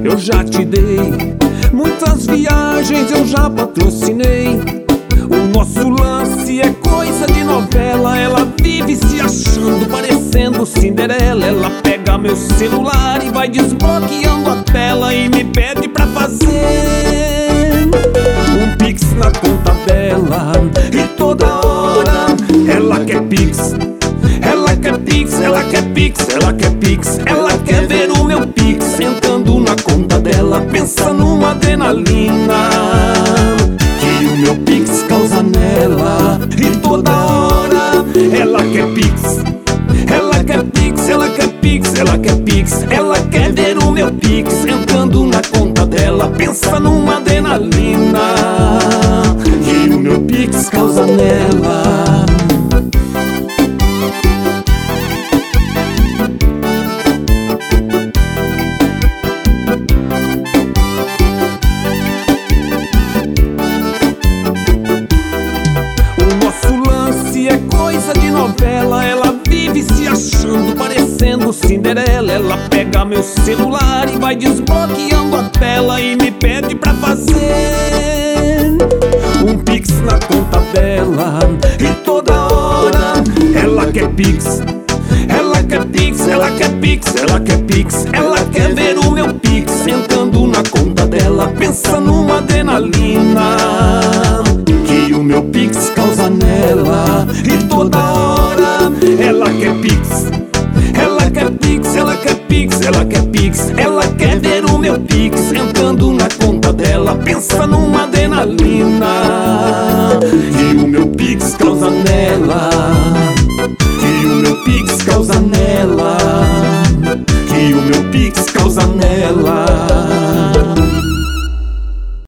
eu já te dei. Muitas viagens eu já patrocinei. O nosso lance é coisa de novela. Ela vive se achando, parecendo Cinderela. Ela pega meu celular e vai desbloqueando a tela e me pede pra fazer um pix na conta dela. E toda hora ela quer pix. Ela quer pix, ela quer pix, ela quer pix. Ela quer ver o meu pix entrando na conta dela. Pensa numa adrenalina que o meu pix causa nela. E toda hora ela quer pix. Ela quer pix, ela quer pix, ela quer pix. Ela quer ver o meu pix entrando na conta dela. Pensa numa adrenalina que o meu pix causa nela. É coisa de novela. Ela vive se achando, parecendo Cinderela. Ela pega meu celular e vai desbloqueando a tela e me pede pra fazer um pix na conta dela. E toda hora ela quer pix. Ela quer pix, ela quer pix, ela quer pix. Ela quer ver o meu pix entrando na conta dela. Pensa numa adrenalina que o meu pix causa nela. E toda hora ela quer pix. Ela quer pix, ela quer pix, ela quer pix. Ela quer ver o meu pix entrando na conta dela. Pensa numa adrenalina que o meu pix causa nela. Que o meu pix causa nela. Que o meu pix causa nela.